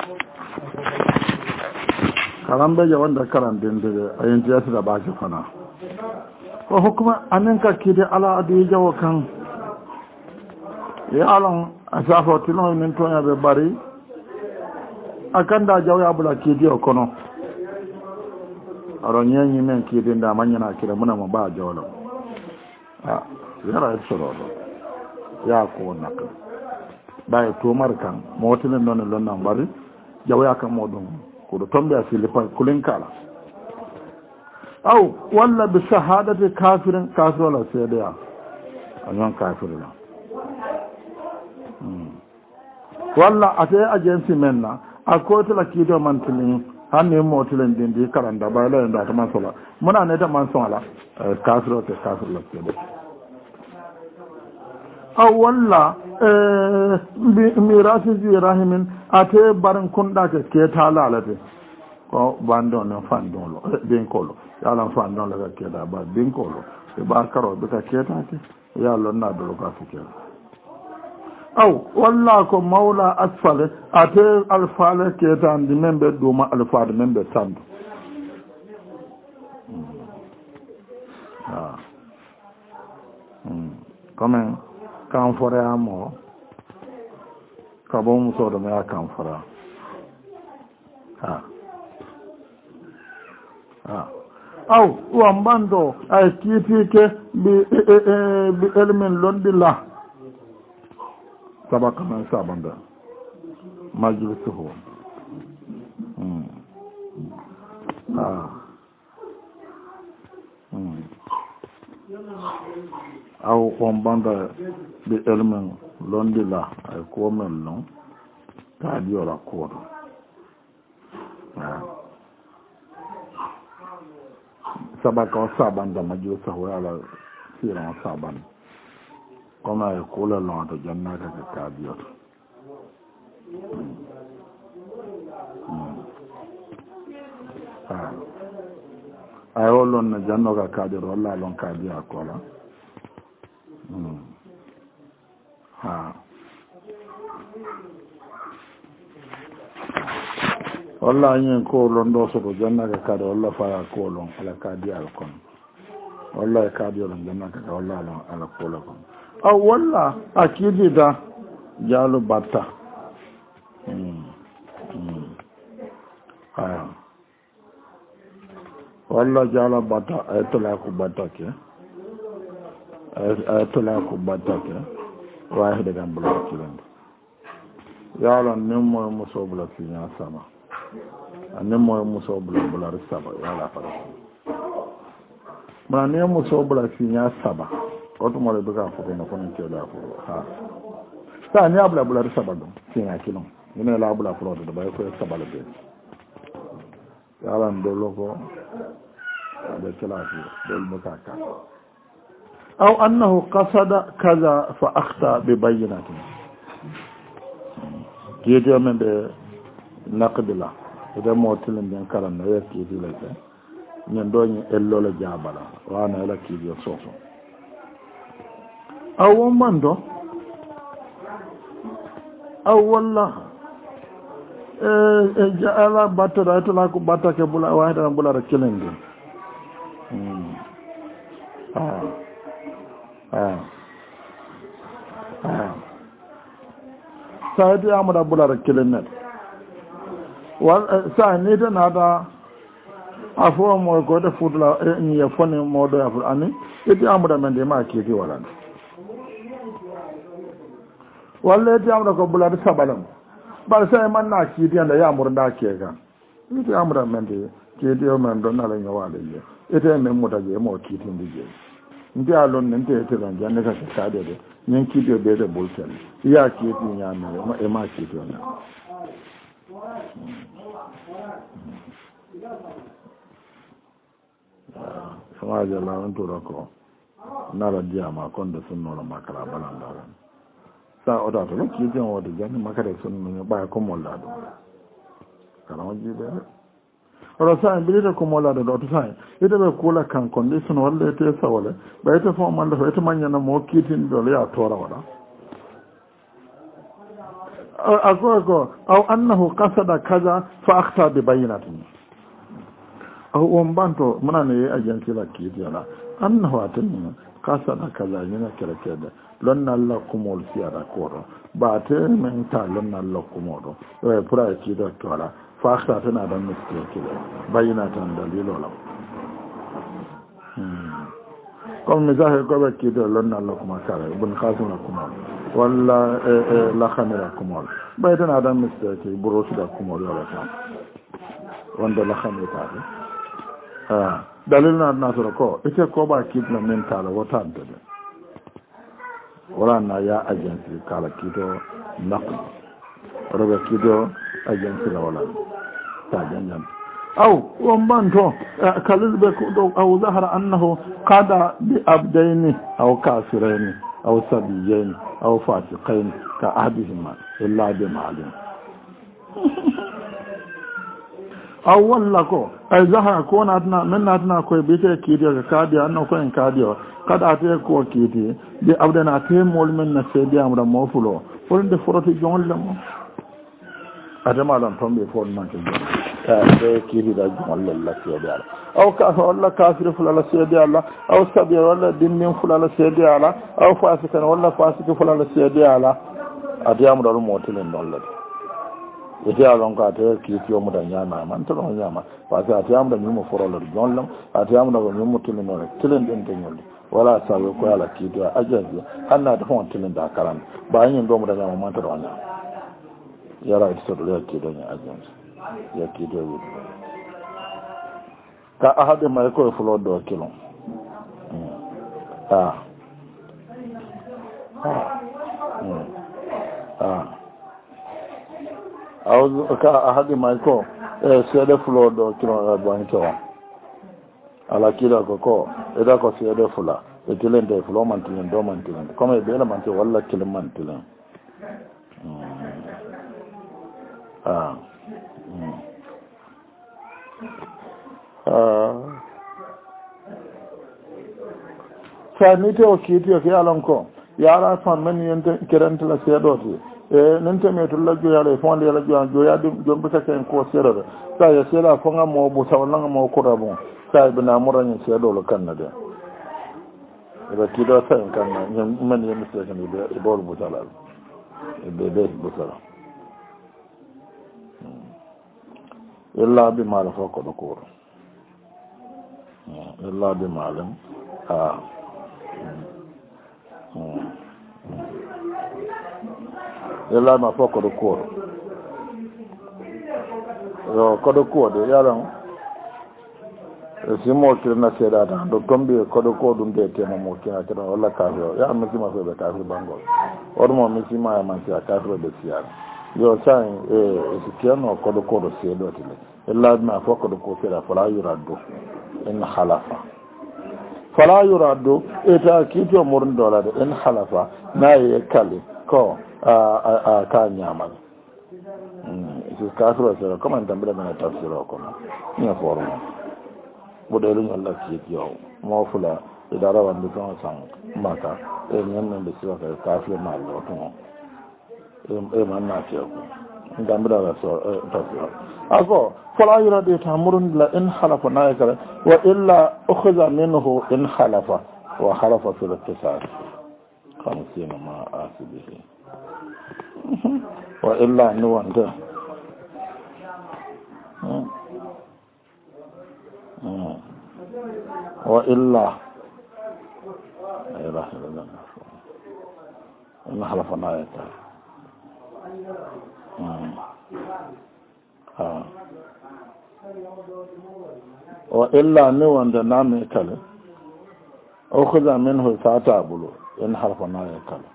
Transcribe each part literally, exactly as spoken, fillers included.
karambe ja wanda karan din da ayin jiyatu da baki fana ko hukuma anan ka kide ala adi jawo kan ya alon asafo tilo min to ya be bari akanda jawo ya bula kide o kono aron yanyi men kide da manya na kira muna mu ba jawo ah yara tsoro ya ko nakka bai to markan motilin non lon nan bari jawo ya kan modun ko do tombe asili pa kulin kala aw walla bi shahadati kafirin kafir la sayda anyan kafir la walla ate agency menna akoto la kido mantilin hanne motilin din di karanda bai la nda ta mansola muna ne ta mansola kafir te kafir la sayda aw walla mirasi ji rahimin ate barin kunda ke ke talalate ko bandon no fandon lo ben kolo yalla fandon la ke da ba ben kolo e ba karo be ka ke ta ke yalla na do ka fi ke aw walla ko maula asfale ate alfale ke ta ndi membe do ma alfade membe tandu ah hmm comment kan fore amo kabon muso da ya kan fara ha ha au wambando ay kitike bi bi elmen londilla sabaka man sabanda majlisuhu hmm ha hmm au wambanda bi elmen londilla ay ko men non ta di ora ko ah sabaka sabanda majlisuhu ala sira saban koma ay ko la non to jannata ka ta di ora ah ay olon na janno ka ka di ora la lon ka di akola hmm ha walla yin ko londo so ko janna ka kada walla fara ko lon ala kadi al kon walla kadi lon janna ka walla lon ala ko lon aw walla akidi da jalu batta hmm hmm ha walla jala batta aytola ko batta ke aytola ko batta ke wahide gam bula kilende yala nimmo muso bula finya sama nimmo muso bula bula saba yala fara ma ne muso bula finya saba oto mo le buga fu ko ko ke da fu ha ta ni abula bula saba do finya kilon ne la bula fu do ba ko saba le be yala ndolo ko da kilasi dol mutaka أو أنه قصد كذا فأخطأ ببينة جيجا من نقد الله إذا موتلن بين كلام نيا كيدي لك يندوني إلو لجابلا وأنا إلى كيدي صوصو أو مندو أو والله جعل باتر أتلاك باتر كبلا واحد بلا ركلين آه ah ah sai da amura bular kilin net wal sai ne da nada afo mo ko da fudla ni ya fone mo do ya fulani ita amura men de ma ke ke wala walle ita amura ko bular sabalam bar sai man na ki da ya amura da ke ga ita amura men de ke de men don na la nyawale ita men mu da je mo ki tin dige ndi alon nan te te ran janne ka ka de de nyen ki de be de bolten ya ki ti nya me ma e ma ki to na sama ja la on to rako na la dia ma kon de sunno la makara balanda ran sa oda to ki de o de janne makara sunno ne ba ko mo la do kana waji be ora sa bilita ko mola do to sai ite be kula kan condition walla ite sawale ba ite fo man do ite manya na mo kitin do ya tora wala أقول أو أنه قصد كذا فأخطأ ببينة أو أمبانتو مناني أجنسي لكيد يلا أنه أتنين قصد كذا ينا كلا كذا لنا الله كمول سيارة كورو باتي من تا لنا الله كمولو ويبرا كيدا تولا فأخطأ تنادى مستيا كذا بينة دليل ولا comme misahe ko be kido lonna Allah kuma kare ibn qasim la kuma walla la khamira kuma baytan adam mistake burosu da kuma wala ta wanda la khamira ta ah dalil na nasara ko ite ko ba kidna mental wata da wala na ya agency kala kido naqd roba kido agency la wala ta janjan أو ومبانتو كالذب أو ظهر أنه قاد بأبدين أو كافرين أو سبيين أو فاسقين كأحدهما إلا بمعلم أو والله أي ظهر كون أدنى من أدنى كوي بيتي كيديو كاديو أنه كوين كاديو قد أتيه كو كيدي بأبدين أتيه مول من نسيدي أمر موفلو ولن فرطي جون لهم adama lan tombe fon man ke ta be kiri da jumalla la sede ala aw ka wala kafir fulala sede ala aw sabi wala dinnin fulala sede ala aw fasikan wala fasik fulala sede ala adiyamu dalu motilen dolla ite alon ka te ki tiyo mu da nyama man to nyama pa ta adiyamu da nyumo forola jonlam adiyamu da nyumo tilen no tilen den den nyolli wala sabe ko ala ki do ajaji anna da hon tilen da karam ba yin do mu da nyama man to nyama yara ita da ya ke don ya ajiyarsu ya ke don yi ka a haɗe mai kawai fulo da wakilun a a ka a haɗe mai kawai sai da fulo da wakilun a buwan kewa alakida ko ko ida ko sai da fula ikilin da fulo mantilin do mantilin kuma ibe na mantilin walla kilin mantilin ah ah sani te o kiti o yalan ko yara fan men yente kiranta la sedoti e nente me to la joya le fon le la joya joya dum dum be ken ko serere sa ya sela ko nga mo bu saw nga mo ko rabo sa be na murani sedo lo kannade e kido sa kan nyam men yem se kan be e bol bu talal e be be bu talal illa bi mal fa ko ko illa bi malam ah illa ma fa ko ko yo ko ko de yaran simo kirna seda da do tombe ko ko dum de tema mo kina kira wala ka yo ya mi sima fe be ka fi bango ormo mi sima ya man ta ka fi be siya yo sai e sikiano ko ko do sedo tile illa ma fa ko ko fera fala yuradu in halafa fala yuradu eta kito murun dola de in halafa na ye kale ko a a ka nyama mm isi ka fro sero kuma ndambira na tafsiro ko ni forma bodelu Allah ki yo mo fula idara wanda kan san maka e nyen be siwa ka kafir ma lo to e man na ce ko ndambira la so tafsiro ako fala yuradu ta murun la in halafa na ya kare wa illa ukhza minhu in halafa wa halafa fil ittisal khamsin ma asibihi wa illa ni wanda wa illa ayra halalan in halafa na ya kare ah wa illa ni wanda na mai kale ukhza minhu fata bulu in harfa na ya kale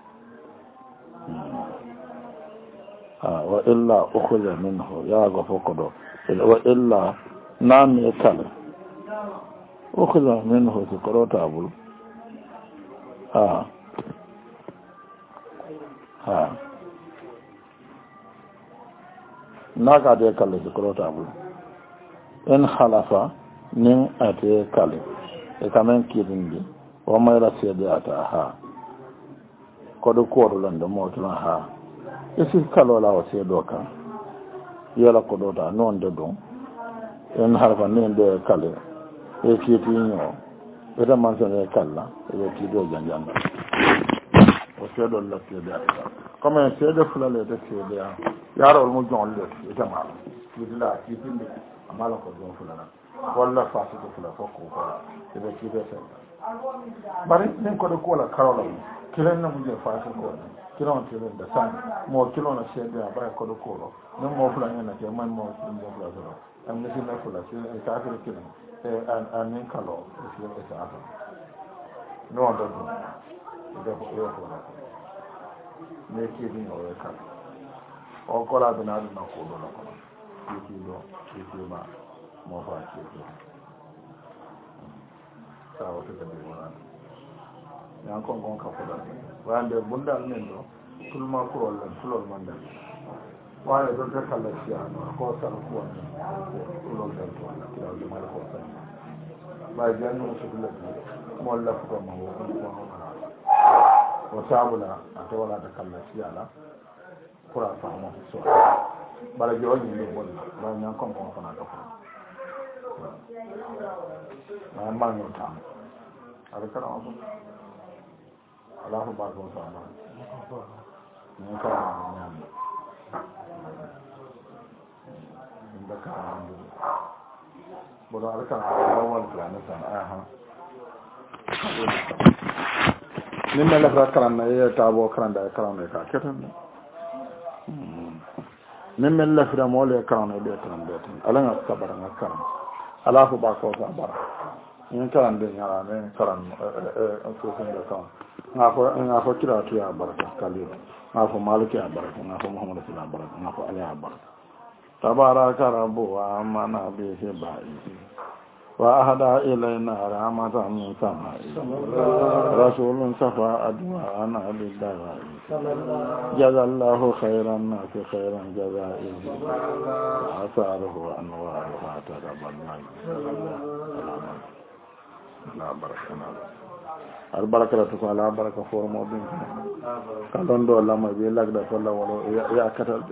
ah wa illa ukhza minhu ya ga fokodo wa illa na mai kale ukhza minhu sikrota bulu ah ah naga de kale sikrota bulu in halafa nin ate kale e kamen kidindi o mayra sede ata ha kodo kodo lande mo tuna ha isi kalola o seedo kan yala ko dota non de don en harfa nen de kale e kiti nyo eda man se kala e ti do janjanda o seedo la seedo comme seedo fulale de seedo ya yaro mo jonle ita ma bidila kitinde amala ko don fulana walla fasu ko fula ko ko e be ti de bari nin ko de ko la karola kilen na mu je fasu ko kilon kilen da san mo kilon na seedo ya ba ko de ko no mo fulana na ke man mo mo fulana am ne na fulana e ta ko kilen e an an nin kalo e e ta no do do ko yo ko ne ke ni o e ka o ko la bina na ko do ko ki do ki ma mo fa ki do sa o te de wala yan ko gon ka ko da wande bunda men do tulma ko la tulol manda wala do ta kala ci an ko sa ko wala tulol da to la ki do mal ko sa ba janu su la mo la ko ma wo ko o sabula ate wala da kalla siyala pour a famo so bala jooni ni bon ba ñan kon kon fana do ma ma no tam ala kala on ala ko ba ko sa ma ni ka ñan nda ka bo ala ka wal plan sa aha ni mel la karan ya tabo karan da karan ka ketan ni mel la fra mo le karan de tan de tan ala nga sabara nga karan ala fu ba ko sabara ni karan de nyara ne karan e ko ko de kan nga ko nga ko kira tu ya baraka kali nga ko maliki ya baraka nga ko muhammad sallallahu alaihi wasallam nga ko ala ya baraka tabaraka rabbu wa amana bi hibai وأهدى إلينا رحمة من سماء رسول صفى أدواءنا بالدواء جزى الله خيرا الناس خيرا جزائه وأثاره أنوارها تربى لا بركة البركة تقول لا بركة فور موبين كالون دو لما بيلاك دا فلا ولو يا كتل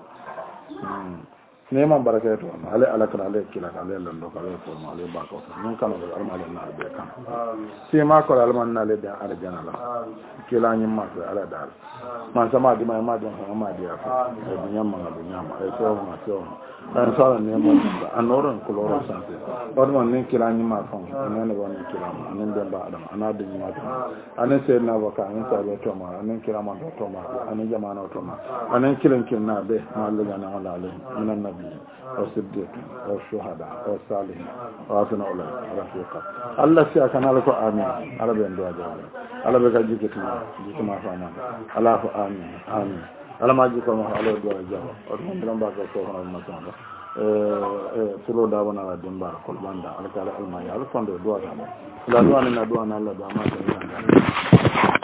neman baraka to ale alakara ale kila ale lando kale ko ma ale ba ko non kan do almale na be kan si ma ko alman na le da arjana la kila nyi ma ko ala dal man sama di ma ma don ma di afa e dunya ma ga dunya ma e so ma so dan so ne mo anoron ko loro sanse on mon ne kila nyi ma fon ne ne won kila ma ne den ba adam ana de nyi ma ta anen se na ba ka anen sa be to ma anen kila ma to ma anen jama'ana to ma anen kilen kin na be ma le ga na ala ale minan والصديق والشهداء والصالحين وحسن أولئك رفيقا الله سيا كان لكم آمين على بين دعاء جواب على بك جيكتنا جيكما فامان الله آمين آمين على ما جيكما على دعاء جواب أرحم بلن باك وصوفنا المسان سلو داونا على دنبار كل باندا على كالي الماء على فندق دعاء جواب لا دعاء لنا دعاء الله دعاء ما سيئا